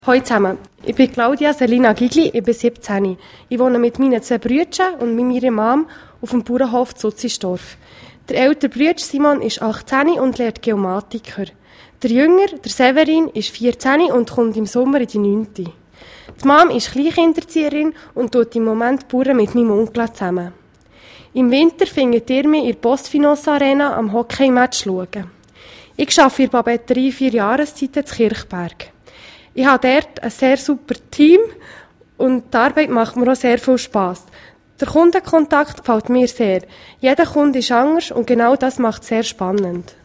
Hallo zusammen, ich bin Claudia Selina Gigli, ich bin 17. Ich wohne mit meinen 2 Brüdern und mit meiner Mom auf dem Bauernhof Zutzisdorf. Der ältere Bruder Simon ist 18 und lernt Geomatiker. Der Jünger, der Severin, ist 14 und kommt im Sommer in die 9. Die Mom ist Kleinkinderzieherin und tut im Moment Bauern mit meinem Onkel zusammen. Im Winter findet ihr mich in der Postfinance Arena am Hockey-Match schauen. Ich arbeite in der Papeterie 4 Jahreszeiten in Kirchberg. Ich habe dort ein sehr super Team und die Arbeit macht mir auch sehr viel Spass. Der Kundenkontakt gefällt mir sehr. Jeder Kunde ist anders und genau das macht es sehr spannend.